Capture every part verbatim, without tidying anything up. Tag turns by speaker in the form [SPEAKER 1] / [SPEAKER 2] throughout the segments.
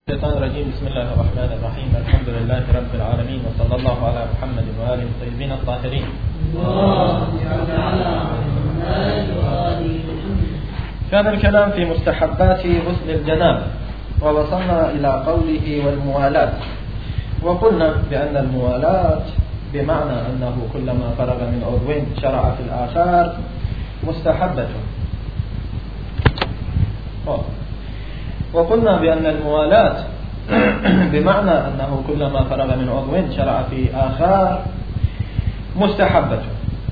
[SPEAKER 1] الشيطان الرجيم. بسم الله الرحمن الرحيم. الحمد لله رب العالمين، وصلى الله على محمد وآله الطيبين الطاهرين. كان الكلام في مستحبات غسل الجنابة، ووصلنا إلى قوله والموالاة، وقلنا بأن الموالاة بمعنى أنه كلما فرغ من عضو شرع في الآخر مستحبة. وقلنا بأن الموالاة بمعنى أنه كلما فرغ من عضو شرع في آخر مستحبة.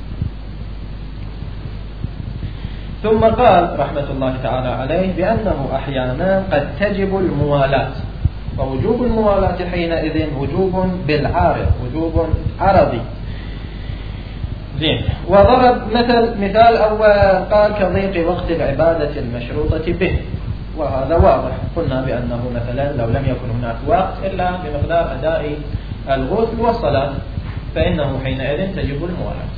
[SPEAKER 1] ثم قال رحمة الله تعالى عليه بأنه أحيانا قد تجب الموالاة، ووجوب الموالاة حينئذ وجوب بالعارض، وجوب عرضي. زين. وضرب مثل مثال أول، قال كضيق وقت العبادة المشروطة به، وهذا واضح. قلنا بأنه مثلا لو لم يكن هناك وقت إلا بمقدار أداء الغسل والصلاة فإنه حينئذ تجب الموالاة.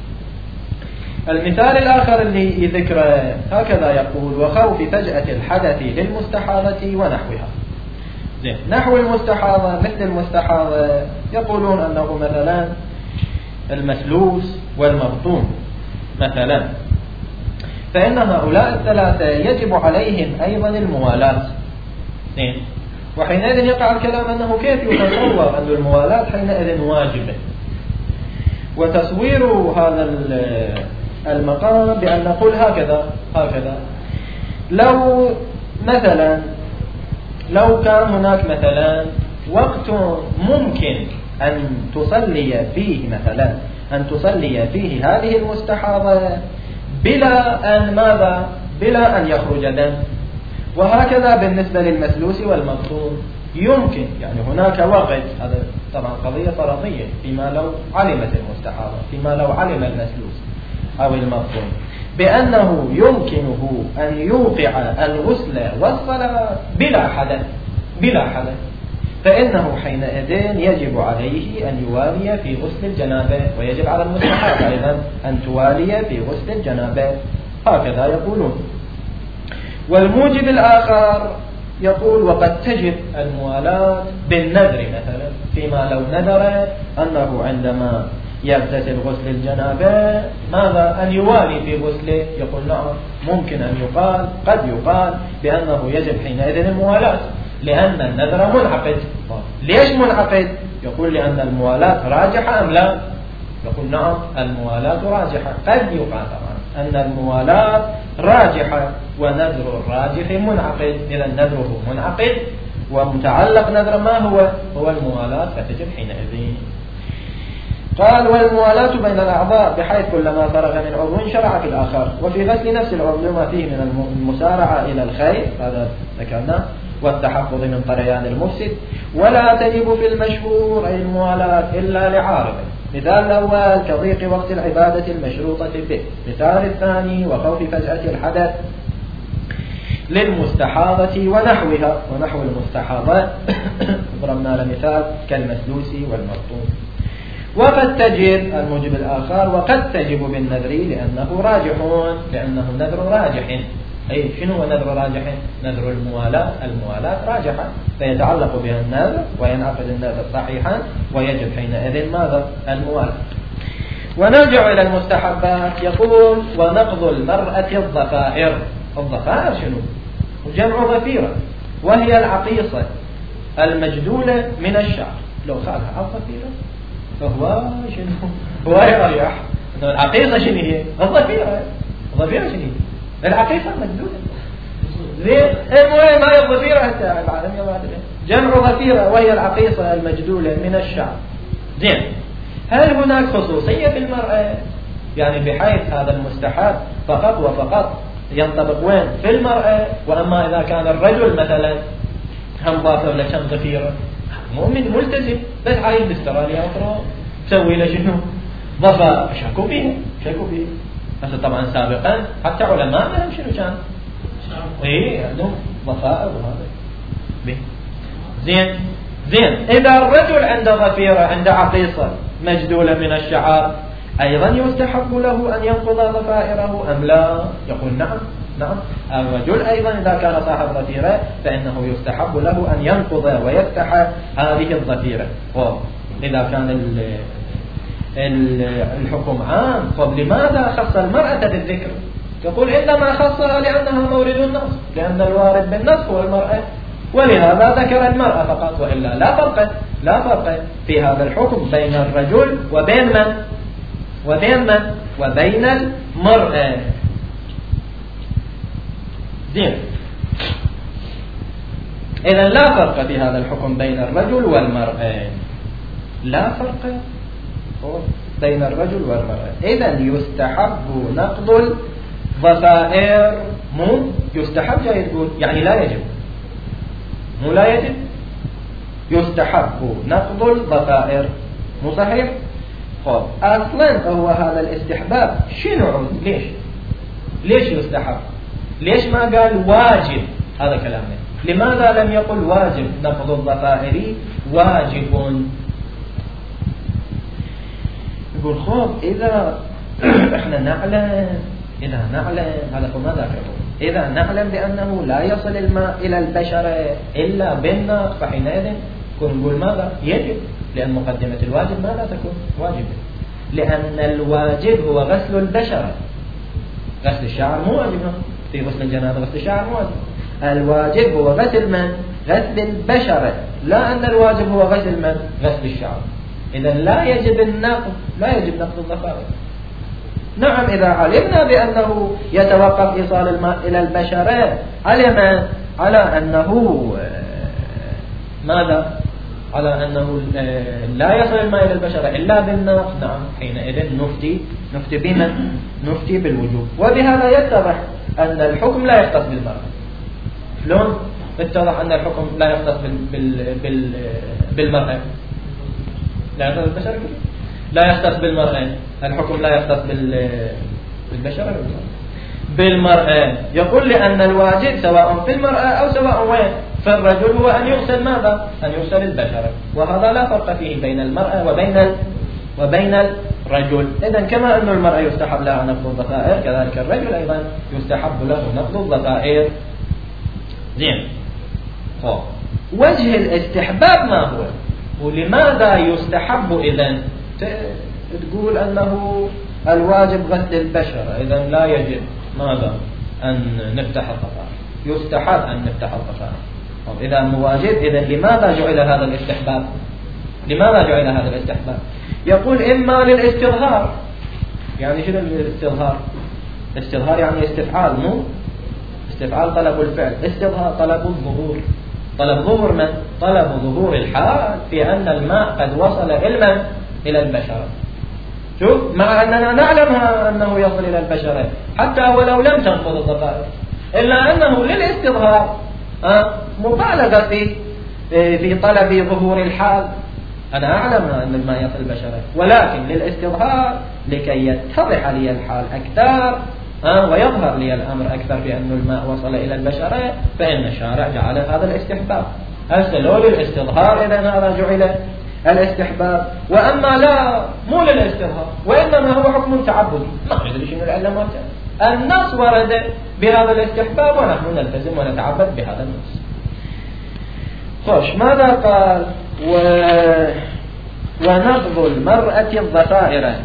[SPEAKER 1] المثال الآخر اللي ذكره هكذا يقول: وخوف فجأة الحدث للمستحاضة ونحوها. زين. نحو المستحاضة مثل المستحاضة يقولون أنه مثلا المسلوس والمبطون مثلا، فإن هؤلاء الثلاثة يجب عليهم أيضا الموالاة. زين. وحينئذ يقع الكلام أنه كيف يتصور أن الموالاة حينئذ واجبة، وتصوير هذا المقام بأن نقول هكذا هكذا لو مثلا لو كان هناك مثلا وقت ممكن أن تصلي فيه مثلا أن تصلي فيه هذه المستحاضة بلا أن ماذا بلا أن يخرج دم، وهكذا بالنسبة للمسلوس والمبطون يمكن، يعني هناك وقت، هذا طبعا قضية فرضية فيما لو علمت المستحاضة، فيما لو علم المسلوس أو المبطون بأنه يمكنه أن يوقع الغسل والصلاة بلا حدث بلا حدث فإنه حينئذ يجب عليه أن يوالي في غسل الجنابة، ويجب على المستحاضة أيضا أن توالي في غسل الجنابة، هكذا يقولون. والموجب الآخر يقول: وقد تجب الموالاة بالنذر مثلا، فيما لو نذر أنه عندما يغتسل غسل الجنابة ماذا أن يوالي في غسله، يقول نعم ممكن أن يقال قد يقال بأنه يجب حينئذ الموالاة، لأن النذر منعقد. ليش منعقد؟ يقول لأن الموالاة راجحة أم لا؟ يقول نعم الموالاة راجحة. قد يقال طبعا أن الموالاة راجحة ونذر الراجح منعقد، إذا نذره منعقد ومتعلق نذر ما هو هو الموالاة، فتجب حينئذ. قال: والموالاة بين الأعضاء بحيث كلما فرغ من عضو شرع في الآخر، وفي غسل نفس العضو ما فيه من المسارعة إلى الخير، هذا ذكرنا، والتحفظ من طريان المفسد. ولا تجب في المشهور أي الموالاة إلا لعارض. مثال الأول كضيق وقت العبادة المشروطة به. مثال الثاني وخوف فجأة الحدث للمستحاضة ونحوها ونحو المستحاضة ضربنا لمثال كالمسلوس والمبطون. وقد تجب الموجب الآخر وقد تجب بالنذر لأنه راجح، لأنه نذر راجح. أي شنو هو نذر راجح؟ نذر الموالاة، الموالاة راجحة فيتعلق بها النذر وينعقد النذر صحيحا، ويجب حينئذ ماذا؟ الموالاة. ونرجع إلى المستحبات. يقول: ونقض المرأة الضفائر. الضفائر شنو؟ جمع ضفيرة، وهي العقيصة المجدولة من الشعر. لو خالها الضفيرة فهو شنو؟ هو يريح. العقيصة شنو هي؟ الضفيرة. الضفيرة شنو هي؟ العقيصة مجدولة. زين. المهم ما هي الضفيرة حتى العالم يا جمع ضفيرة، وهي العقيصة المجدولة من الشعر. زين. هل هناك خصوصية في المرأة؟ يعني بحيث هذا المستحب فقط وفقط ينطبق وين؟ في المرأة. وأما إذا كان الرجل مثلا هم ضافر له كم ضفيرة، مؤمن ملتزم بس عايز باستراليا أخرى تسوي له شنو؟ ضفائر. شكوا فيها شكوا فيها بس طبعا سابقا حتى علماء لهم شنو كان؟ ايه عندهم ضفائر وهذا. زين زين. إذا الرجل عنده ضفيرة، عنده عقيصة مجدولة من الشعر، أيضا يستحب له أن ينقض ضفائره أم لا؟ يقول نعم نعم. الرجل أيضا إذا كان صاحب ظفيرة فإنه يستحب له أن ينقض ويفتح هذه الظفيرة. إذا كان الحكم عام، طب لماذا خص المرأة بالذكر؟ يقول إنما خصها لأنها مورد النص، لأن الوارد بالنص هو المرأة، ولهذا ذكر المرأة فقط، وإلا لا فرق لا فرق في هذا الحكم بين الرجل وبين من وبين من وبين المرأة. زين. إذن لا فرق في هذا الحكم بين الرجل والمرأة، لا فرق بين الرجل والمرأة. إذن يستحب نقض الضفائر، مو يستحب جاي تقول يعني لا يجب، مو لا يجب، يستحب نقض الضفائر، مو صحيح؟ خب أصلا هو هذا الاستحباب شنو عود؟ ليش ليش يستحب؟ ليش ما قال واجب؟ هذا كلامه. لماذا لم يقل واجب؟ نقض الضفائر واجب. يقول خب إذا احنا نعلم إذا نعلم هذا هو ما ذكره، إذا نعلم بأنه لا يصل الماء إلى البشرة إلا بالنار، فحينئذ كن نقول ماذا؟ يجب، لأن مقدمة الواجب ماذا تكون؟ واجبة، لأن الواجب هو غسل البشرة. غسل الشعر مو واجب، في غسل الجنابة غسل الشعر مو واجب. الواجب هو غسل من؟ غسل البشرة، لا أن الواجب هو غسل من؟ غسل الشعر. إذا لا يجب النقض، لا يجب نقض الضفائر. نعم إذا علمنا بأنه يتوقف إيصال الماء إلى البشرة، علم على أنه ماذا؟ على أنه لا يصل الماء إلى البشرة إلا بالنقض. نعم حينئذ نفتي نفتي بمن؟ نفتي بالوجوب. وبهذا يتضح أن الحكم لا يختص بالمرأة. شلون اتضح أن الحكم لا يختص بال بال بالمرأة؟ لا يختص بالبشرة، لا يختص بالمرأة، الحكم لا يختص بالبشرة بالمرأة. يقول لأن الواجب سواء في المرأة أو سواء وين في الرجل هو أن يغسل ماذا؟ أن يغسل البشرة، وهذا لا فرق فيه بين المرأة وبين وبين الرجل. إذن كما أن المرأة يستحب لها نقض الضفائر، كذلك الرجل أيضا يستحب له نقض الضفائر. زين. وجه الاستحباب ما هو؟ ولماذا يستحب؟ إذن تقول أنه الواجب غسل البشرة، إذن لا يجب ماذا؟ أن نفتح الضفائر، يستحب أن نفتح الضفائر. إذا مواجب، إذن لماذا جعل هذا الاستحباب؟ لماذا جعل هذا الاستحباب؟ يقول إما للاستظهار. يعني شنو الاستظهار؟ استظهار يعني استفعال، مو استفعال طلب الفعل، استظهار طلب الظهور. طلب ظهور من؟ طلب ظهور الحال في أن الماء قد وصل علما إلى البشرة. شوف، مع أننا نعلم أنه يصل إلى البشرة حتى ولو لم تنقض الضفائر، إلا أنه للاستظهار مبالغة في في طلب ظهور الحال. أنا أعلم أن الماء يصل البشرة، ولكن للاستظهار لكي يتضح لي الحال أكثر ويظهر لي الأمر أكثر بأن الماء وصل إلى البشرة، فإن الشارع جعل هذا الاستحباب. أسألوا للاستظهار، إذن هذا جعل الاستحباب. وأما لا، مو للاستظهار، وإنما هو حكم تعبدي، ما ندري شنو العلمات. النص ورد بهذا الاستحباب ونحن نلتزم ونتعبد بهذا النص. خوش، ماذا قال؟ و... ونقض المرأة الضفائر.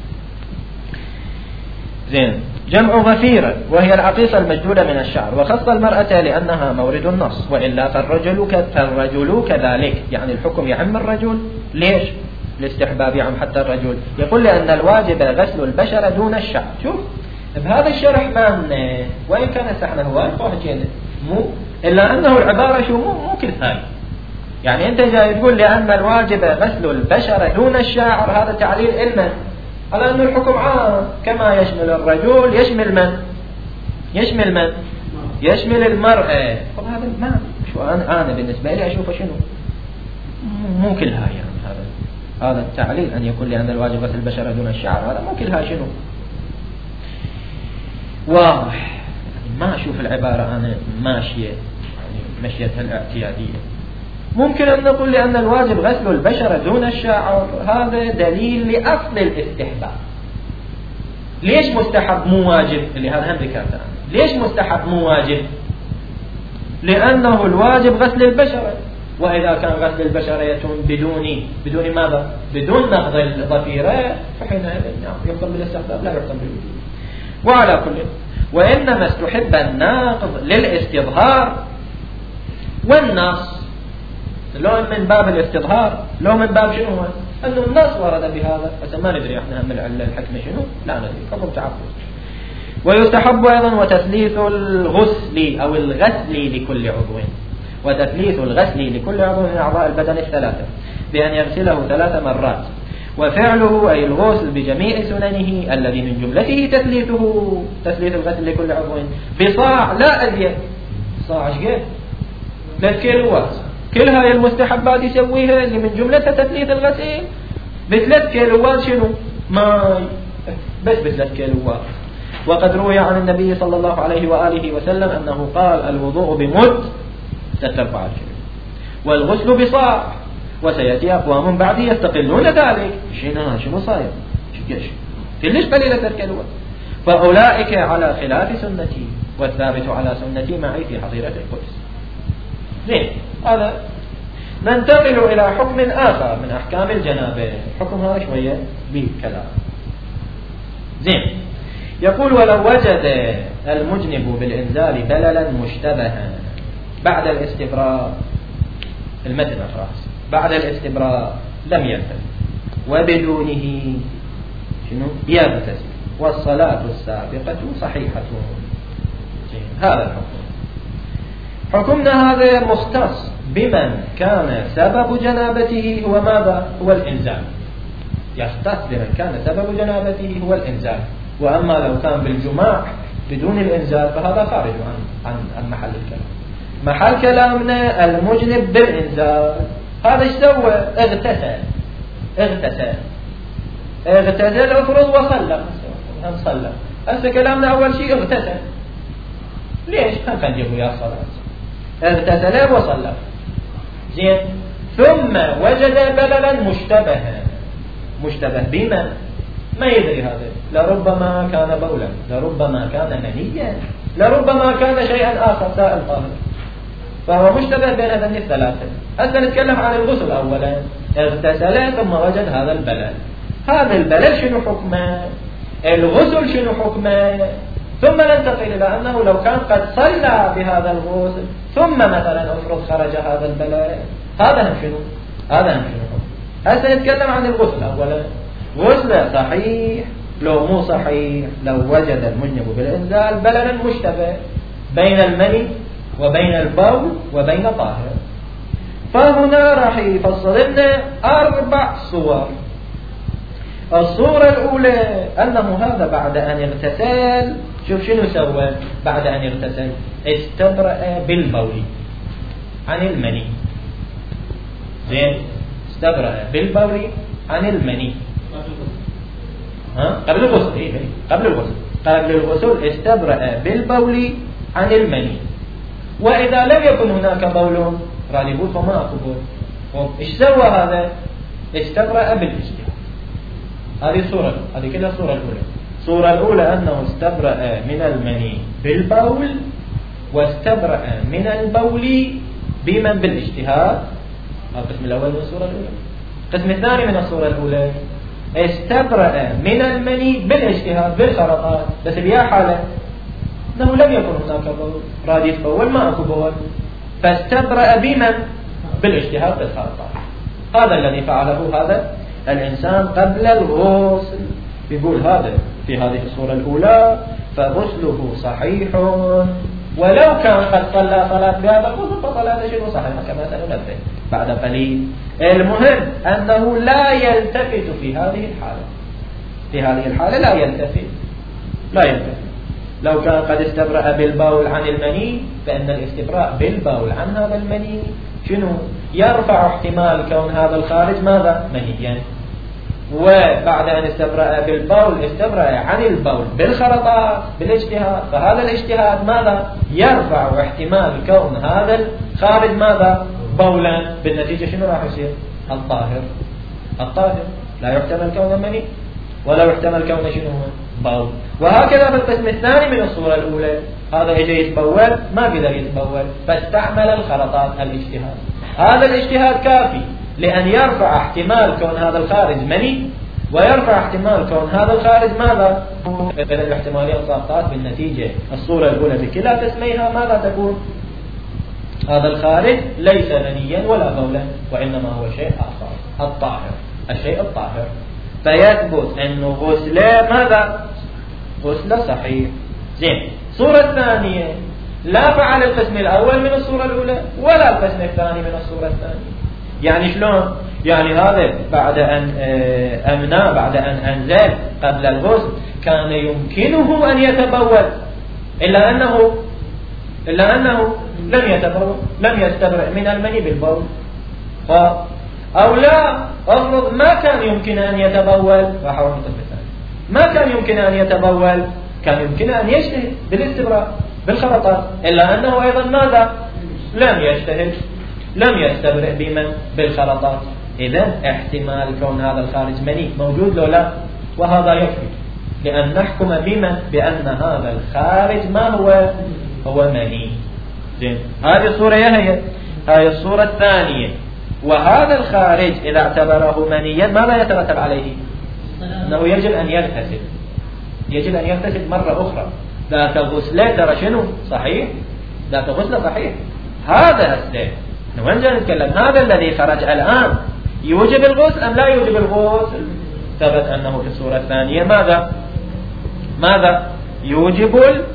[SPEAKER 1] زين. جمع ظفيرة وهي العقيصة المجدولة من الشعر، وخص المرأة لأنها مورد النص، وإلا فالرجل فالرجل كذلك. يعني الحكم يعم الرجل. ليش؟ الاستحباب يعم حتى الرجل. يقول لأن الواجب غسل البشرة دون الشعر. شوف بهذا الشرح من وإن كان استحنا هو حكينا مو إلا أنه العبارة شو مو مو كل هاي. يعني أنت جاي تقول لأن الواجب غسل البشرة دون الشعر، هذا تعليل علما على أن الحكم عام كما يشمل الرجل يشمل من؟ يشمل من؟ يشمل المرأة. طب هذا ما شو أنا أنا بالنسبة لي أشوفه شنو؟ مو كل هاي. يعني هذا هذا التعليل أن يكون لأن الواجب غسل البشرة دون الشعر، هذا مو كل هاي شنو؟ واضح. يعني ما أشوف العبارة أنا ماشية يعني مشيتها الاعتيادية. ممكن أن نقول لأن الواجب غسل البشرة دون الشعر، هذا دليل لأصل الاستحباب. ليش مستحب مو واجب؟ اللي هذا هم ذكرته أنا. ليش مستحب مو واجب؟ لأنه الواجب غسل البشرة، وإذا كان غسل البشرة يتم بدون بدون ماذا؟ بدون نقض الضفيرة، فحينئذ يحكم بالاستحباب لا يحكم بالوجوب. وعلى كل، وإنما استحب الناقض للاستظهار والنص، لو من باب الاستظهار لو من باب شنو هو؟ أنه النص ورد بهذا، بس ما ندري احنا من العلة الحكمة شنو؟ لا ندري، حكم تعبد. ويستحب أيضا وتثليث الغسل أو الغسل لكل عضو، وتثليث الغسل لكل عضو من أعضاء البدن الثلاثة بأن يغسله ثلاث مرات، وفعله أي الغسل بجميع سننه الذي من جملته تثليثه تثليث الغسل لكل عضو بصاع لا أزيد. صاع ايش قد؟ ثلاث كيلوات، كل هاي المستحبات يسويها اللي من جملتها تثليث الغسل بثلاث كيلوات شنو؟ ماء، بس بثلاث كيلوات. وقد روي عن النبي صلى الله عليه وآله وسلم أنه قال الوضوء بمد ثلاث أرباع كيلو والغسل بصاع، وسيأتي أقوام بعد يستقلون ذلك. شنو شنو صاير؟ كلش قليلة ثلاث كيلوات. فأولئك على خلاف سنتي، والثابت على سنتي معي في حظيرة القدس. زين، هذا ننتقل إلى حكم آخر من أحكام الجنابة. حكم هذا شوية بكلام. زين، يقول ولو وجد المجنب بالإنزال بللا مشتبها بعد الاستبراء، المتن الراس بعد الاستبراء لم يغتسل وبدونه شنو؟ يغتسل والصلاة السابقة صحيحة. هذا الحكم. حكمنا هذا مختص بمن كان سبب جنابته هو ماذا؟ هو الإنزال. يختص بمن كان سبب جنابته هو الإنزال، وأما لو كان بالجماع بدون الإنزال فهذا خارج عن عن محل الكلام. محل كلامنا المجنب بالإنزال. هذا ايش سوى؟ اغتسل اغتسل اغتسل افرض وصلى، هم صلى. هسه كلامنا أول شيء اغتسل. ليش؟ هم كان يجيبوا يا صلاة. اغتسل وصلى. زين، ثم وجد بللا مشتبها. مشتبه بمن؟ ما يدري هذا، لربما كان بولا، لربما كان منيا، لربما كان شيئا آخر سائل طاهر، فهو مشتبه بين هذين الثلاثة. هسه نتكلم عن الغسل أولا. اغتسل ثم وجد هذا البلل. هذا البلل شنو حكمه؟ الغسل شنو حكمه؟ ثم ننتقل إلى أنه لو كان قد صلى بهذا الغسل ثم مثلا أفرض خرج هذا البلل، هذا هم شنو؟ هذا هم شنو حكم؟ هسه نتكلم عن الغسل أولا. غسل صحيح لو مو صحيح؟ لو وجد المجنب بالإنزال بللا مشتبه بين المني وبين البول وبين طاهر، فهنا راح يفصل لنا أربع صور. الصورة الأولى أنه هذا بعد أن اغتسل، شوف شنو سوى بعد أن اغتسل؟ استبرأ بالبول عن المني. زين، استبرأ بالبول عن المني. ها؟ قبل الغسل. إيه قبل الغسل قبل الغسل استبرأ بالبول عن المني. وإذا لم يكن هناك بول راني يقول فما أكو بول. إيش سوى هذا؟ استبرأ بالاجتهاد. هذه الصورة، هذه كلها الصورة الأولى. الصورة الأولى أنه استبرأ من المني بالبول، واستبرأ من البول بمن بالاجتهاد. هذا القسم الأول من الصورة الأولى. القسم الثاني من الصورة الأولى استبرأ من المني بالاجتهاد بالخرطات، بس بيا حالة أنه لم يكن هناك بول، راد يتبول ما أكو بول، فاستبرأ بمن؟ بالاجتهاد بالخرطات. هذا الذي فعله هذا الإنسان قبل الغسل. يقول هذا في هذه الصورة الأولى فغسله صحيح ولو كان قد صلى صلاة بهذا الغسل فصلاته شنو صحيحة كما سننبه بعد قليل. المهم أنه لا يلتفت في هذه الحالة. في هذه الحالة لا يلتفت لا يلتفت لو كان قد استبرأ بالبول عن المني، فإن الاستبراء بالبول عن هذا المني شنو؟ يرفع احتمال كون هذا الخارج ماذا؟ منيا. وبعد أن استبرأ بالبول استبرأ عن البول بالخرطات بالاجتهاد، فهذا الاجتهاد ماذا؟ يرفع احتمال كون هذا الخارج ماذا؟ بولا. بالنتيجة شنو راح يصير؟ الطاهر. الطاهر لا يحتمل كون المني ولو احتمل كونه شنو هو بول. وهكذا في القسم الثاني من الصورة الأولى، هذا يجي يتبول ما قدر يتبول فاستعمل الخلطات الاجتهاد. هذا الاجتهاد كافي لأن يرفع احتمال كون هذا الخارج مني، ويرفع احتمال كون هذا الخارج ماذا؟ إذا الاحتمالية ساقطات بالنتيجة. الصورة الأولى بكلا قسميها ماذا تكون؟ هذا الخارج ليس منيا ولا بولا، وإنما هو شيء آخر، الطاهر، الشيء الطاهر. فيثبت أنه غسله ماذا؟ غسله صحيح. زين. الصورة الثانية لا فعل القسم الأول من الصورة الأولى ولا القسم الثاني من الصورة الثانية. يعني شلون؟ يعني هذا بعد أن أمنى بعد أن أنزل قبل الغسل كان يمكنه أن يتبول، إلا أنه إلا أنه لم يتبول، لم يستبرئ من المني بالبول. أو لا، أفرض ما كان يمكن أن يتبول، ما كان يمكن أن يتبول، كان يمكن أن يجتهد بالاستبراء بالخلطات، إلا أنه أيضا ماذا؟ لم يجتهد، لم يستبرئ بمن؟ بالخلطات. إذن احتمال كون هذا الخارج مني موجود لو لا، وهذا يكفي لأن نحكم بمن؟ بأن هذا الخارج ما هو؟ هو مني. زين. هذه الصورة هي هذه الصورة الثانية. وهذا الخارج إذا اعتبره منيا ماذا يترتب عليه؟ أنه يجب أن يغتسل، يجب أن يغتسل مرة أخرى. ذات غسلة ترى شنو؟ صحيح، ذات غسلة صحيح. هذا هسه وين جاي نتكلم؟ هذا الذي خرج الآن يوجب الغسل أم لا يوجب الغسل؟ ثبت أنه في الصورة الثانية ماذا؟ ماذا؟ يوجب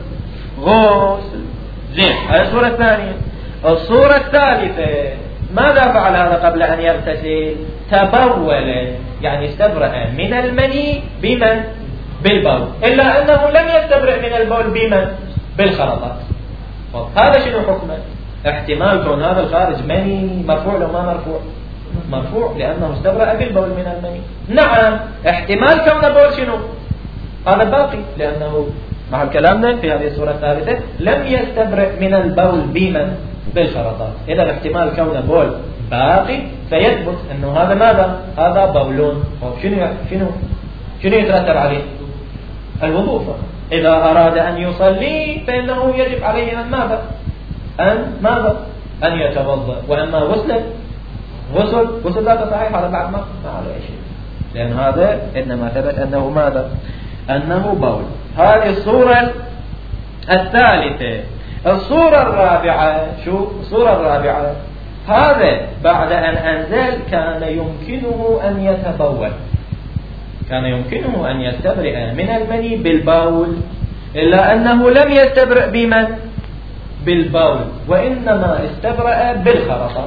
[SPEAKER 1] الغسل. زين. هذه الصورة الثانية. الصورة الثالثة ماذا فعل هذا قبل أن يغتسل؟ تبول، يعني استبرأ من المني بمن؟ بالبول، إلا أنه لم يستبرئ من البول بمن؟ بالخلطات. هذا شنو حكمه؟ احتمال كون هذا الخارج مني مرفوع لو ما مرفوع؟ مرفوع، لأنه استبرأ بالبول من المني. نعم. احتمال كون بول شنو؟ هذا باقي، لأنه مع كلامنا في هذه الصورة الثالثة لم يستبرئ من البول بمن؟ بالخلطات. إذا الاحتمال كون بول باقي فيثبت أنه هذا ماذا؟ هذا بولون. شنو شنو شنو يترتب عليه؟ الوضوء. إذا أراد أن يصلي فإنه يجب عليه أن ماذا؟ أن ماذا؟ أن يتوضأ. وأما غسل غسل غسل لا صحيح، هذا بعد ما ما عليه شيء، لأن هذا إنما ثبت أنه ماذا؟ أنه بول. هذه الصورة الثالثة. الصورة الرابعة شو؟ الصورة الرابعة هذا بعد أن أنزل كان يمكنه أن يتبول، كان يمكنه أن يستبرئ من المني بالبول، إلا أنه لم يستبرئ بمن؟ بالبول، وإنما استبرأ بالخلطات.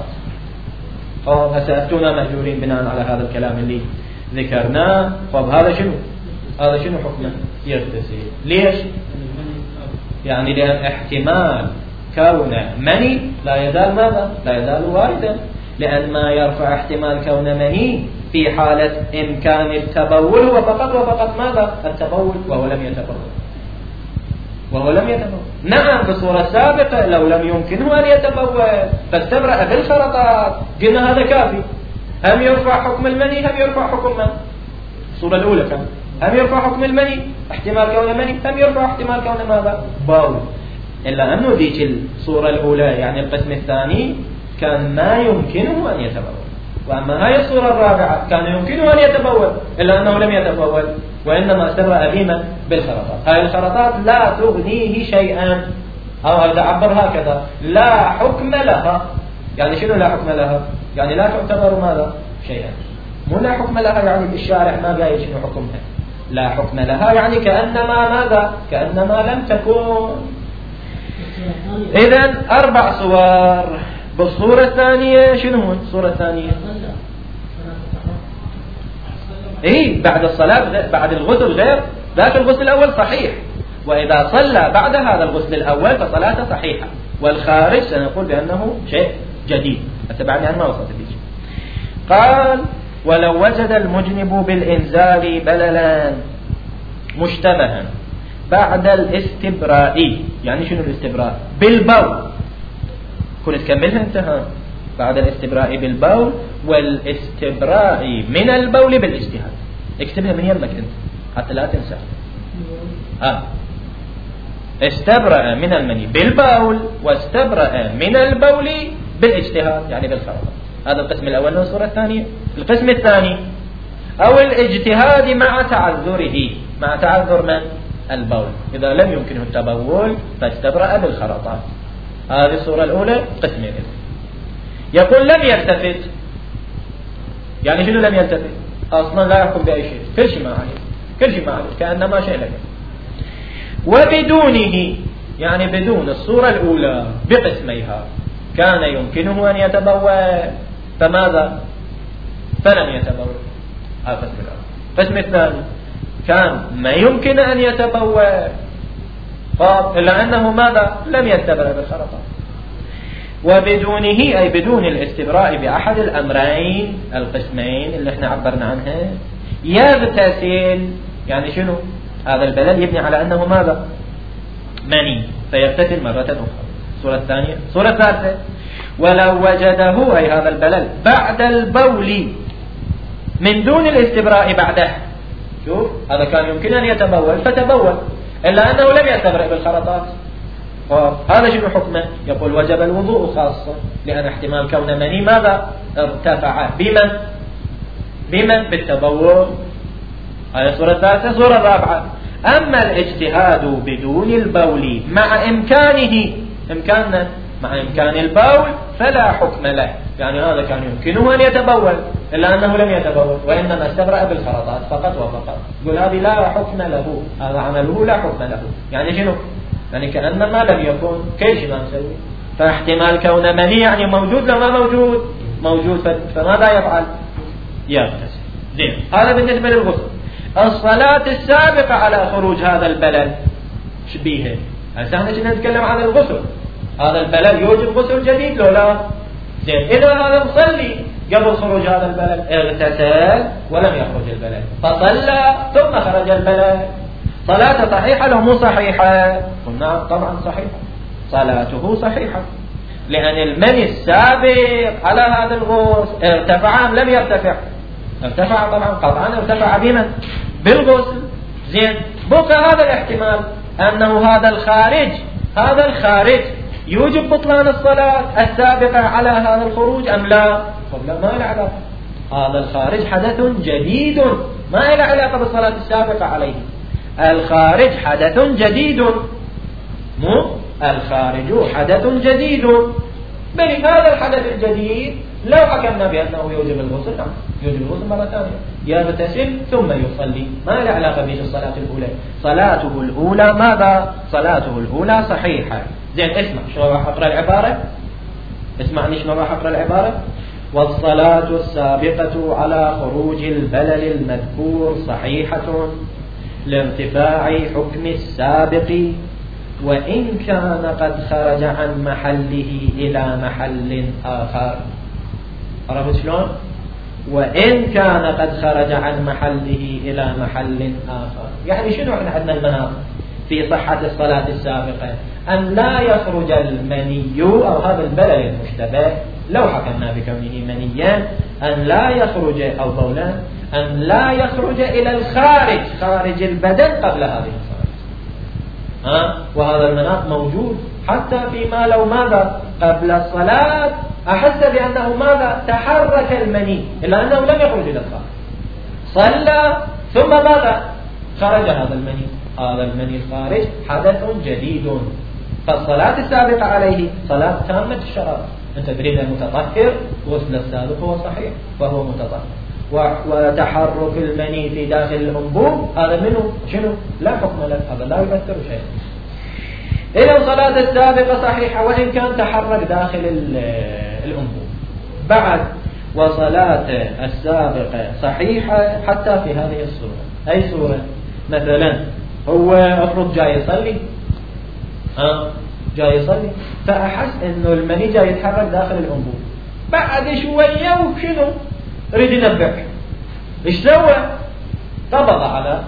[SPEAKER 1] فسأتونا مهجورين بناء على هذا الكلام اللي ذكرناه. طب هذا شنو؟ هذا شنو حكمه؟ يغتسل. ليش؟ يعني لأن احتمال كون مني لا يزال ماذا؟ لا يزال واردا، لأن ما يرفع احتمال كون مني في حالة إمكان التبول هو فقط وفقط ماذا؟ التبول، وهو لم يتبول، وهو لم يتبول. نعم في الصورة السابقة لو لم يمكنه أن يتبول فاستبرأ بالخلطات قلنا هذا كافي. هم يرفع حكم المني هم يرفع حكم من؟ الصورة الأولى كان هم يرفع حكم المني احتمال كون مني، هم يرفع احتمال كون ماذا؟ بول. إلا أنه ذيك الصورة الأولى يعني القسم الثاني كان ما يمكنه أن يتبول، وأما هاي الصورة الرابعة كان يمكنه أن يتبول إلا أنه لم يتبول، وإنما استبرأ بمن؟ بالخلطات. هاي الخلطات لا تغنيه شيئا، أو أعبر هكذا لا حكم لها. يعني شنو لا حكم لها؟ يعني لا تعتبر ماذا؟ شيئا. مو لا حكم لها يعني الشارع ما قايل شنو حكمها. لا حكم لها يعني كأنما ماذا؟ كأنما لم تكون. إذن أربع صور. بالصورة الثانية شنو هو الصورة الثانية؟ إيه بعد الصلاة بعد الغسل غير ذاك الغسل الأول صحيح، وإذا صلى بعد هذا الغسل الأول فصلاته صحيحة، والخارج سنقول بأنه شيء جديد. أتبعني أنا ما وصلت فيه. قال ولو وجد المجنب بالإنزال بللا مشتبها بعد الاستبراء. يعني شنو الاستبراء؟ بالبول. كنت تكملها انتهى. بعد الاستبراء بالبول والاستبراء من البول بالاجتهاد. اكتبها من يمك انت. حتى لا تنسى. آه. استبرأ من المني بالبول واستبرأ من البول بالاجتهاد يعني بالخرطة. هذا القسم الأول من الصورة الثانية. القسم الثاني أو الاجتهاد مع تعذره، مع تعذر من؟ البول، إذا لم يمكنه التبول فاستبرأ بالخرطات. هذه الصورة الأولى قسمين. يقول لم يلتفت، يعني شنو لم يلتفت؟ أصلا لا يحكم بأي شيء، كل شيء ما عليه، كل شيء ما عليه كأنما شيء لك. وبدونه يعني بدون الصورة الأولى بقسميها، كان يمكنه أن يتبول فماذا؟ فلم يتبول. هذا القسم الأول. القسم الثاني كان ما يمكن أن يتبول طب إلا أنه ماذا؟ لم يستبرأ بالخرطة. وبدونه أي بدون الاستبراء بأحد الأمرين القسمين اللي احنا عبرنا عنها، يغتسل يعني شنو؟ هذا البلل يبني على أنه ماذا؟ مني، فيغتسل مرة أخرى. الصورة الثانية. الصورة الثالثة ولو وجده أي هذا البلل بعد البول من دون الاستبراء بعده، شوف هذا كان يمكن أن يتبول فتبول إلا أنه لم يستبرئ بالخرطات، هذا شنو حكمه؟ يقول وجب الوضوء خاصة، لأن احتمال كون مني ماذا؟ ارتفع بمن؟ بمن؟ بالتبول. هذه الصورة الثالثة. الصورة الرابعة أما الاجتهاد بدون البول مع إمكانه، إمكاننا مع إمكان البول فلا حكم له، يعني هذا كان يمكنه أن يتبول إلا أنه لم يتبول وإنما استبرأ بالخرطات فقط وفقط. يقول هذه لا حكم له، هذا عمله لا حكم له. يعني شنو؟ يعني كأنما لم يكن كل شيء ما نسوي. فاحتمال كون مني يعني موجود لو ما موجود موجود، فماذا يفعل؟ يغتسل. زين، هذا بالنسبة للغسل. الصلاة السابقة على خروج هذا البلل شبيهه. هسه احنا كنا نتكلم عن الغسل، هذا البلل يوجب غسل جديد لو لا؟ زين، إذا هذا مصلي قبل خروج هذا البلل اغتسل ولم يخرج البلل فصلى ثم خرج البلل، صلاته صحيحة لو مو صحيحة؟ قلنا طبعا صحيحة، صلاته صحيحة، لأن المني السابق على هذا الغسل ارتفع أم لم يرتفع؟ ارتفع طبعا، قطعا ارتفع بمن؟ بالغسل. زين، بقى هذا الاحتمال أنه هذا الخارج، هذا الخارج يوجب بطلان الصلاة السابقة على هذا الخروج أم لا؟ قل لا، ما له علاقة، هذا الخارج حدث جديد ما له علاقة بالصلاة السابقة عليه. الخارج حدث جديد، مو الخارج حدث جديد، بل هذا الحدث الجديد لو حكمنا بأنه يوجب الغسل، نعم يوجب الغسل مرة ثانية، يغتسل ثم يصلي، ما له علاقة به الصلاة الأولى. صلاته الأولى ماذا؟ صلاته الأولى صحيحة. زين، اسمع شنو راح أقرأ العبارة، اسمعني شنو راح أقرأ العبارة. والصلاة السابقة على خروج البلل المذكور صحيحة لارتفاع حكم السابق وإن كان قد خرج عن محله إلى محل آخر. عرفت شلون؟ وإن كان قد خرج عن محله إلى محل آخر، يعني شنو احنا عندنا المناط في صحة الصلاة السابقة؟ أن لا يخرج المني أو هذا البلل المشتبه لو حكمنا بكونه منيا، أن لا يخرج أو بولا، أن لا يخرج إلى الخارج خارج البدن قبل هذه الصلاة. ها؟ وهذا المناط موجود حتى فيما لو ماذا قبل الصلاة أحس بأنه ماذا تحرك المني إلا أنه لم يخرج إلى الخارج، صلى ثم ماذا خرج هذا المني، هذا المني الخارج حدث جديد، فالصلاة السابقة عليه صلاة تامة الشراب. أنت تريد المتطهر، غسل السابق هو صحيح وهو متطهر، وتحرك المني في داخل الأنبوب هذا منه شنو؟ لا حكم له، هذا لا يؤثر شيء. إذا الصلاة السابقة صحيحة وإن كان تحرك داخل الأنبوب. بعد وصلاة السابقة صحيحة حتى في هذه الصورة. أي صورة؟ مثلا هو أفرض جاي يصلي، ها جاي يصلي فأحس إنه المني جاي يتحرك داخل الأنبوب، بعد شوية وشنو ريد ينبه، إيش سوى؟ قبض على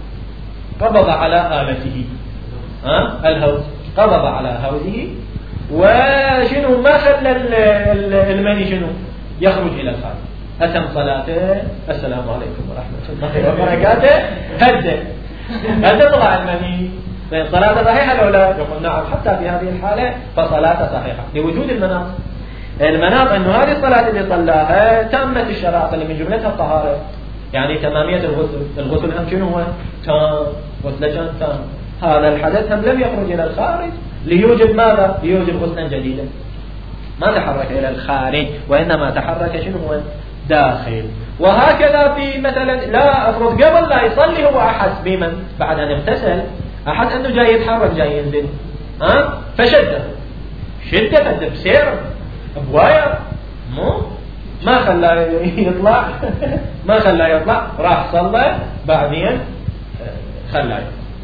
[SPEAKER 1] قبض على آلته، ها الهوز، قبض على هوزه وشنو ما خلى المني شنو يخرج إلى الخارج. أتم صلاته السلام عليكم ورحمة الله وبركاته هدى هل تطلع المني فإن صلاة صحيحة لو لا؟ يقول نعم حتى في هذه الحالة فصلاة صحيحة لوجود المناط. المناط أنه هذه الصلاة اللي صلاها تمت الشرائط اللي من جملتها الطهارة، يعني تمامية الغسل. الغسل هم شنو هو؟ تام، غسلة تام. هذا الحدث هم لم يخرج إلى الخارج ليوجد ماذا؟ ليوجد غسلا جديدا، ما تحرك إلى الخارج وإنما تحرك شنو هو؟ داخل. وهكذا في مثلا لا أفرض قبل لا يصلي هو أحس بمن بعد أن اغتسل، أحس أنه جاي يتحرك جاي ينزل، ها فشده شدة قد بسير بواير مو ما خلاه يطلع ما خلاه يطلع راح صلى بعدين خلاه.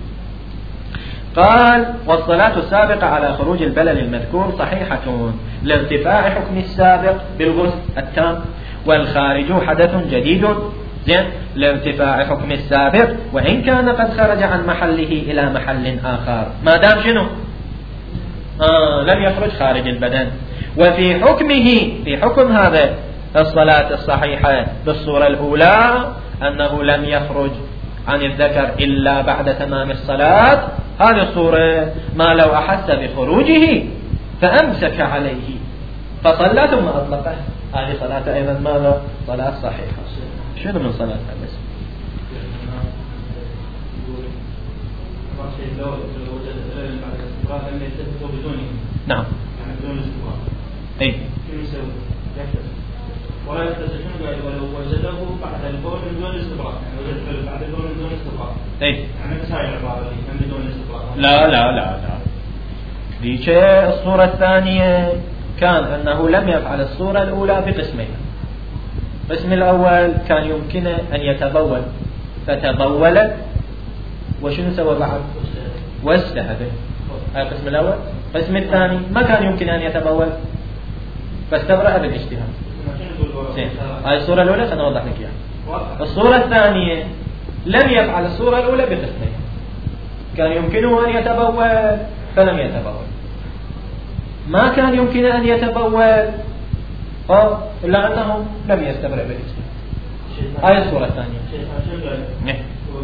[SPEAKER 1] قال والصلاة السابقة على خروج البلل المذكور صحيحة لارتفاع حكم السابق بالغسل التام، والخارج حدث جديد زين لارتفاع حكم السابق وإن كان قد خرج عن محله إلى محل آخر ما دام شنو آه لم يخرج خارج البدن. وفي حكمه في حكم هذا الصلاة الصحيحة بالصورة الأولى أنه لم يخرج عن الذكر إلا بعد تمام الصلاة، هذه الصورة ما لو أحس بخروجه فأمسك عليه فصلى ثم أطلقه، هذه صلاة أيضا ماذا؟ صلاة صحيحة. شنو من صلاة بس؟ نعم. اي
[SPEAKER 2] ولا يغتسل شنو قال ولو وجده بعد البول من دون استبراء، يعني وجد بعد البول من دون استبراء.
[SPEAKER 1] اي
[SPEAKER 2] يعني نفس هاي العبارة دي من بدون استبراء.
[SPEAKER 1] لا لا لا لا. ذيك الصورة الثانية كان أنه لم يفعل الصورة الأولى بقسمين. القسم الأول كان يمكنه أن يتبول فتبول وشنو سوى بعد؟ واجتهد. هذا القسم الأول. القسم الثاني ما كان يمكن أن يتبول فاستبرأ بالاجتهاد. هاي الصورة الأولى سنوضح لك إياها. الصورة الثانية لم يفعل الصورة الأولى بقسمين، كان يمكنه أن يتبول فلم يتبول، ما كان يمكن أن يتبول إلا أنه لم يستبرأ بالاجتهاد. هاي الصورة الثانية. نعم.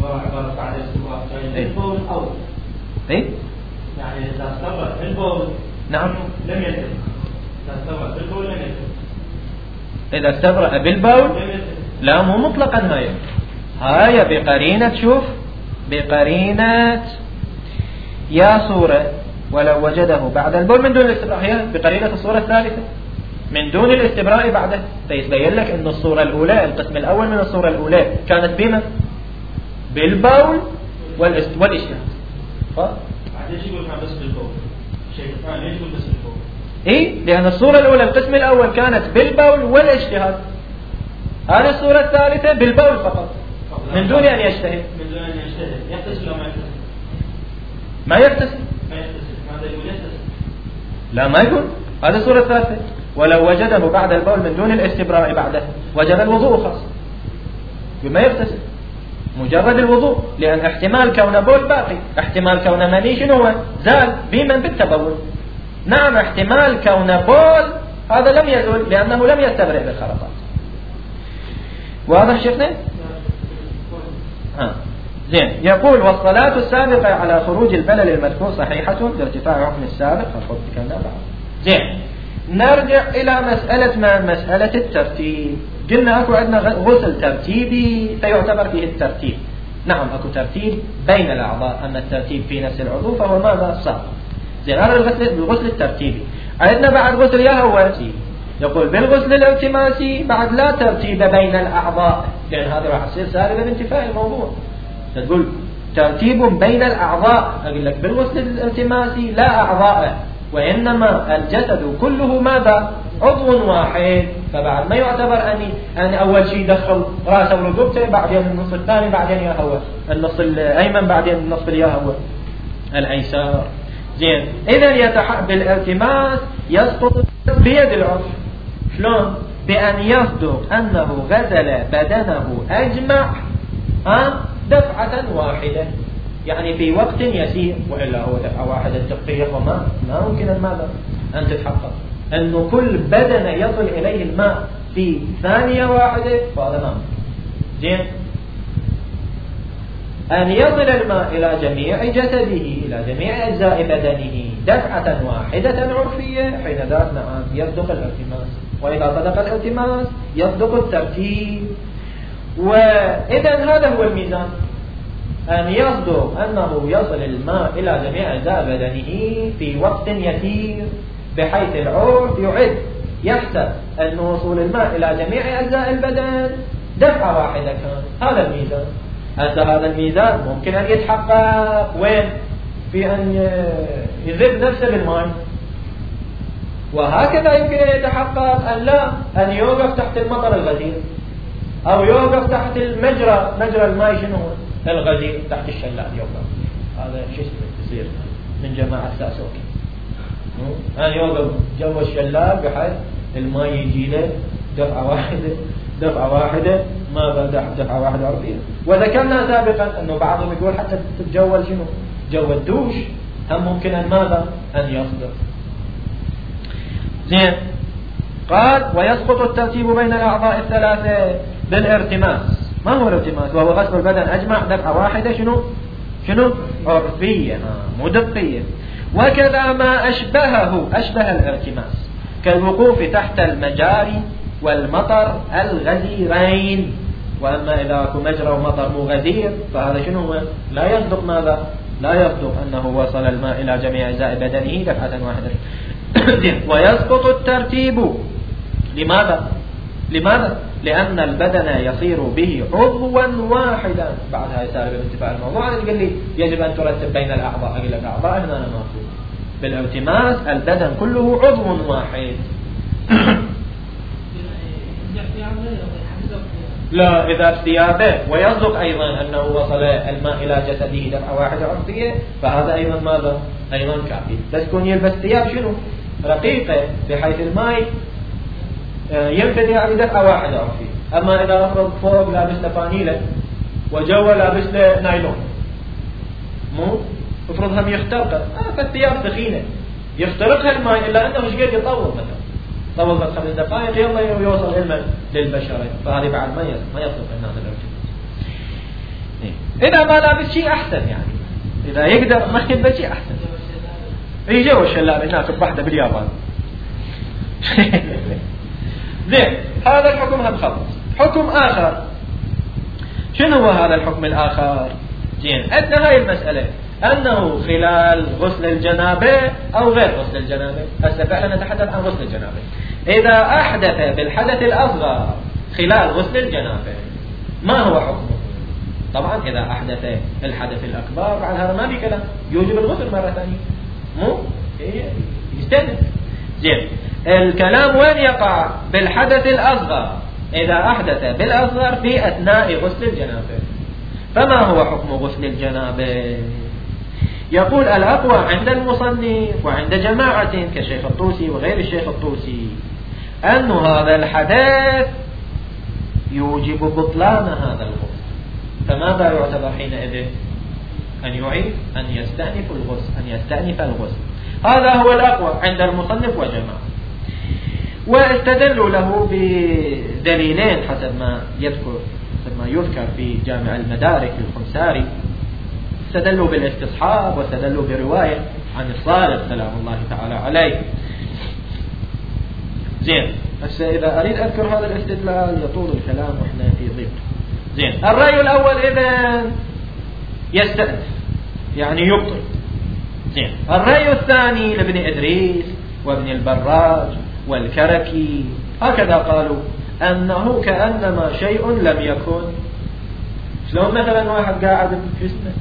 [SPEAKER 2] البول أو
[SPEAKER 1] إيه؟
[SPEAKER 2] يعني إذا استبرأ البول
[SPEAKER 1] نعم
[SPEAKER 2] لم يتم. إذا استبرأ البول لم يتم.
[SPEAKER 1] إذا استبرأ بالبول لا مو مطلقا هاي هاي بقرينة شوف بقرينة يا صورة ولو وجده بعد البول من دون الاستبراء، هي بقرينة الصورة الثالثة من دون الاستبراء بعده، فيتبين لك أن الصورة الأولى القسم الأول من الصورة الأولى كانت بما بالبول والاجتهاد.
[SPEAKER 2] ليش يقول كان بس بالبول؟ شيء ثاني ليش يقول بس بالبول؟
[SPEAKER 1] إيه لأن الصورة الأولى القسم الأول كانت بالبول والاجتهاد، هذه الصورة الثالثة بالبول فقط من دون أن يجتهد.
[SPEAKER 2] من دون أن يجتهد يغتسل ولا ما يغتسل؟
[SPEAKER 1] ما يغتسل.
[SPEAKER 2] ما يغتسل. ماذا يقول يغتسل؟
[SPEAKER 1] لا ما يقول. هذه الصورة الثالثة ولو وجده بعد البول من دون الاستبراء بعده وجب الوضوء خاص بما يغتسل مجرد الوضوء، لأن احتمال كون بول باقي، احتمال كون مني شنو هو؟ زال بمن بالتبول. نعم احتمال كون بول هذا لم يزول لأنه لم يستبرئ بالخرطات. واضح شيخنا؟ ها زين. يقول والصلاة السابقة على خروج البلل المذكور صحيحة لارتفاع حكم السابق فالخط كنا بعد. زين نرجع إلى مسألة ما مسألة الترتيب. قلنا أكو عندنا غسل ترتيبي فيعتبر فيه الترتيب. نعم أكو ترتيب بين الأعضاء، أما الترتيب في نفس العضو فهو ماذا صار. زين هذا الغسل الغسل الترتيبي. عندنا بعد غسل يا هو يقول بالغسل الالتماسي بعد لا ترتيب بين الأعضاء، لأن هذا راح يصير سالبا بانتفاء الموضوع. تقول ترتيب بين الأعضاء، أقول لك بالغسل الالتماسي لا أعضاء وإنما الجسد كله ماذا؟ عضو واحد، فبعد ما يعتبر أني أن أول شيء دخل رأسه ورقبته بعدين النصف الثاني بعدين يا هو النصف الأيمن بعدين النصف اليا هو الأيسار. زين إذا يتحق بالالتماس يسقط بيد العضو. شلون؟ بأن يصدق أنه غسل بدنه أجمع ها دفعة واحدة، يعني في وقت يسير، وإلا هو دفعة واحدة تقطيع وما ما ممكن ماذا أن تتحقق أنه كل بدن يصل إليه الماء في ثانية واحدة فهذا ما زين. أن يصل الماء إلى جميع جسده إلى جميع أجزاء بدنه دفعة واحدة عرفية، حين ذاك نعم يصدق الالتماس، وإذا صدق الالتماس يصدق الترتيب. وإذا هذا هو الميزان، أن يصدق أنه يصل الماء إلى جميع أجزاء بدنه في وقت يسير، بحيث العرف يعد يحسب أن وصول الماء إلى جميع أجزاء البدن دفعة واحدة كان. هذا الميزان. هذا الميزان ممكن أن يتحقق وين؟ في أن يذب نفسه بالماء، وهكذا يمكن أن يتحقق أن لا أن يوقف تحت المطر الغزير، أو يوقف تحت المجرى مجرى الماء شنو الغزير تحت الشلال يوقف. هذا شيء يصير من جماعة ساسوكي، أن يوقف جو الشلال بحيث الماء يجي له دفعة واحدة دفعة واحدة ما بدأ دفعة واحدة عرفية. وذكرنا سابقا أنه بعضهم يقول حتى تتجول شنو جو الدوش هم ممكن أن ماذا أن يصدر. زين. قال ويسقط الترتيب بين الأعضاء الثلاثة بالارتماس. ما هو الارتماس؟ وهو غسل البدن أجمع دفعة واحدة شنو شنو عرفية مو دقية. وكذا ما أشبهه أشبه الارتماس كالوقوف تحت المجاري والمطر الغزيرين. وأما إذا أكو مجرى ومطر مو غزير فهذا شنو هو؟ لا يصدق ماذا؟ لا يصدق أنه وصل الماء إلى جميع أجزاء بدنه دفعة واحدة. ويسقط الترتيب. لماذا؟ لماذا؟ لأن البدن يصير به عضوا واحدا. بعد هاي سالفة بانتفاع الموضوع أنا تقول لي يجب أن ترتب بين الأعضاء. أقول لك أعضاء هنا أنا ماكو. بالالتماس البدن كله عضو واحد. لا إذا ارتيابه ويصدق أيضا أنه وصل الماء إلى جسده دفعة واحدة عرفية فهذا أيضا ماذا؟ أيضا كافي. بس كون يلبس ثياب شنو؟ رقيقة بحيث الماء ينفذ يعني دفعة واحدة عرفية. أما إذا أفرض فوق لابس له فانيلة وجوا لابس له نايلون مو أفرض هم يخترقه آه فالثياب ثخينة يخترقها الماء إلا أنه مش قد يطول مثلا طول بس خمس دقائق يلا يوصل الماء للبشرة فهذه بعد ما ما يصدق أن هذا الارتباط. إذا ما لابس شيء أحسن يعني إذا يقدر ما يلبس شيء أحسن. يجوا الشلال هناك بواحدة باليابان. زين. هذا الحكم هم خلص. حكم آخر. شنو هو هذا الحكم الآخر؟ زين. عندنا هاي المسألة أنه خلال غسل الجنابة أو غير غسل الجنابة. هسه فعلا نتحدث عن غسل الجنابة. إذا أحدث بالحدث الأصغر خلال غسل الجنابة ما هو حكمه؟ طبعا إذا أحدث الحدث الأكبر بعد هذا ما بكلام يوجب الغسل مرة ثانية مو يستند. زين. الكلام وين يقع؟ بالحدث الأصغر. إذا أحدث بالأصغر في أثناء غسل الجنابة. فما هو حكم غسل الجنابة؟ يقول الأقوى عند المصنف وعند جماعة كشيخ الطوسي وغير الشيخ الطوسي أن هذا الحدث يوجب بطلان هذا الغسل. فماذا يعتبر حينئذ؟ أن يعيد أن يستأنف الغسل أن يستأنف الغسل. هذا هو الأقوى عند المصنف وجماعة. واستدلوا له بدليلين حسب ما يذكر حسب ما يذكر في جامع المدارك الخمساري. استدلوا بالاستصحاب واستدلوا برواية عن الصادق سلام الله تعالى عليه. زين. بس إذا أريد أذكر هذا الاستدلال يطول الكلام وإحنا في ضيق. زين. الرأي الأول إذن يستأنف يعني يبطل. زين. الرأي الثاني لابن إدريس وابن البراج والكركي هكذا قالوا أنه كأنما شيء لم يكن. شلون مثلا واحد قاعد في اسمه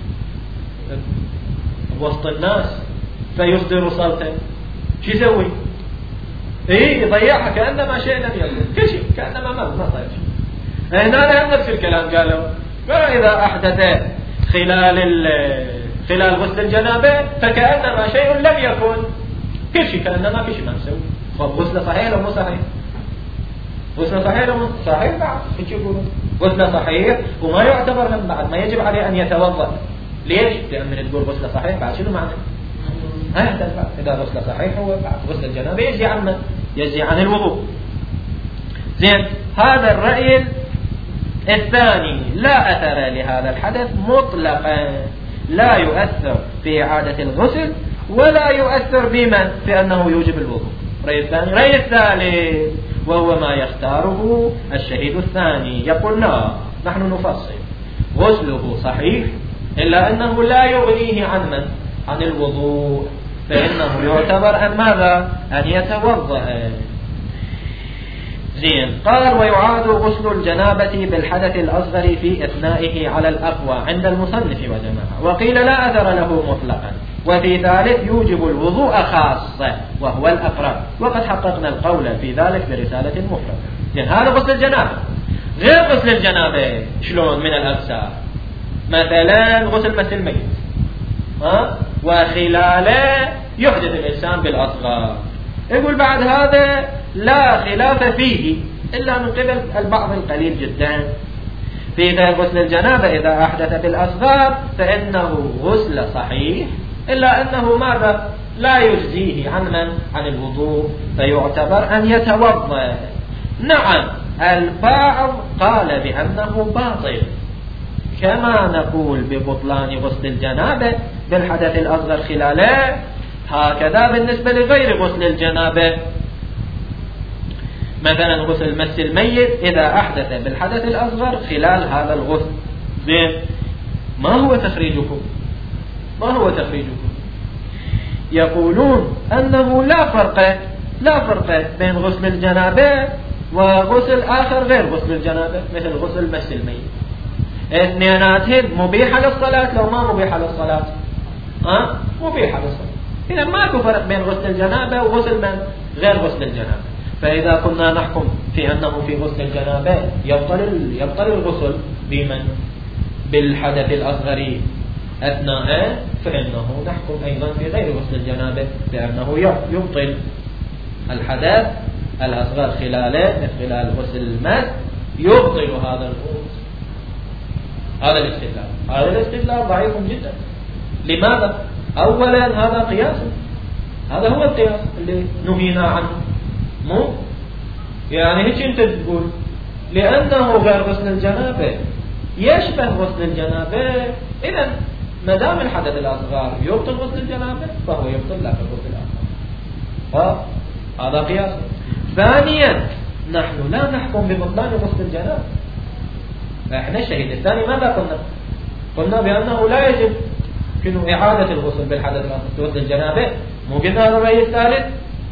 [SPEAKER 1] وسط الناس فيصدر صوتا شو يسوي؟ ايه يضيعها كأنما شيء لم يكن كل شيء كأنما ما ما صار شيء. هنا نفس الكلام قالوا إذا أحدث خلال خلال غسل الجنابة فكأنما شيء لم يكن كل شيء كأنما في شيء ما نسوي. غسل صحيح ولا مو صحيح؟ غسل صحيح ولا مو صحيح؟ بعد ايش يقولون؟ غسل صحيح وما يعتبر من بعد ما يجب عليه أن يتوضأ. ليش؟ لأن من تقول غسل صحيح بعد شنو معنى؟ ها إذا غسل صحيح هو بعد غسل الجنابة يجزي عن من؟ يجزي عن الوضوء. زين، هذا الرأي الثاني لا أثر لهذا الحدث مطلقا، لا يؤثر في إعادة الغسل ولا يؤثر بمن في أنه يوجب الوضوء. رأي الثاني. رأي الثالث وهو ما يختاره الشهيد الثاني، يقول لا، نحن نفصل، غسله صحيح إلا أنه لا يغنيه عن من؟ عن الوضوء، فإنه يعتبر أن ماذا؟ أن يتوضأ. زين. قال ويعاد غسل الجنابة بالحدث الأصغر في إثنائه على الأقوى عند المصنف وجماعة، وقيل لا أثر له مطلقا، وفي ثالث يوجب الوضوء خاصة وهو الأقرب، وقد حققنا القول في ذلك برسالة مفردة. زين، هذا غسل الجنابة. غير غسل الجنابة شلون من الأغسال؟ مثلا غسل مس الميت، ها؟ وخلاله يحدث الإنسان بالأصغر، يقول بعد هذا لا خلاف فيه إلا من قبل البعض القليل جدا في غير غسل الجنابة إذا أحدث بالأصغر فإنه غسل صحيح، إلا أنه ماذا؟ لا يجزيه عن من؟ عن الوضوء، فيعتبر أن يتوضأ. نعم، البعض قال بأنه باطل، كما نقول ببطلان غسل الجنابة بالحدث الأصغر خلاله، هكذا بالنسبة لغير غسل الجنابة، مثلا غسل مس الميت إذا أحدث بالحدث الأصغر خلال هذا الغسل. زين، ما هو تخريجكم؟ ما هو تخريجكم؟ يقولون أنه لا فرق لا فرق بين غسل الجنابة وغسل آخر غير غسل الجنابة، مثل غسل مس الميت، اثنيناتهم مبيحة للصلاة لو ما مبيحة للصلاة؟ أه؟ مبيحة للصلاة. إذا ماكو فرق بين غسل الجنابة وغسل من غير غسل الجنابة. فإذا كنا نحكم في أنه في غسل الجنابة يبطل يبطل الغسل بمن؟ بالحدث الأصغر أثناء، فإنه نحكم أيضا في غير غسل الجنابة بأنه يبطل الحدث الأصغر خلاله من خلال غسل المس، يبطل هذا الغسل. هذا الاستدلال هذا الاستدلال ضعيف جدا. لماذا؟ أولا هذا قياس، هذا هو القياس اللي نهينا عنه، مو يعني هيك أنت تقول لأنه غير غسل الجنابة يشبه غسل الجنابة، إذا ما دام الحدث الأصغر يبطل غسل الجنابة فهو يبطل لك الغسل الأصغر. هذا قياس. ثانيا نحن لا نحكم ببطلان غسل الجنابة. احنا الشهيد الثاني ماذا قلنا؟ قلنا بأنه لا يجب كنه إعادة الغسل بالحدث غسل الجنابة. مو قلنا هذا الرأي الثالث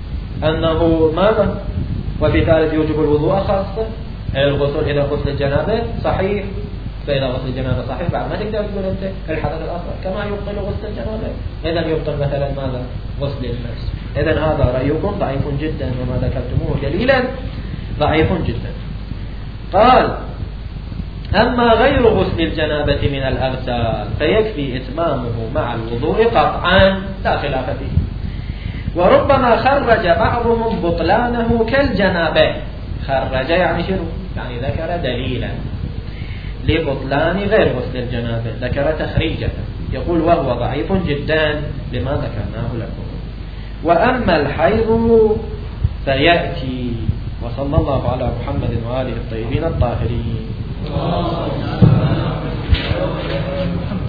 [SPEAKER 1] أنه ماذا؟ وفي ثالث يوجب الوضوء خاصة. الغسل إذا غسل الجنابة صحيح، فإذا غسل الجنابة صحيح بعد ما تقدر تقول أنت الحدث الأصغر كما يبطل غسل الجنابة، إذا يبطل مثلا ماذا؟ غسل المس. إذا هذا رأيكم ضعيف جدا، وما ذكرتموه دليلا ضعيف جدا. قال أما غير غسل الجنابة من الأغسال فيكفي إتمامه مع الوضوء قطعا لا خلاف فيه، وربما خرج بعضهم بطلانه كالجنابة. خرج يعني شنو؟ يعني ذكر دليلا لبطلان غير غسل الجنابة، ذكر تخريجه، يقول وهو ضعيف جدا لما ذكرناه لكم. وأما الحيض فيأتي. وصلى الله على محمد وآله الطيبين الطاهرين.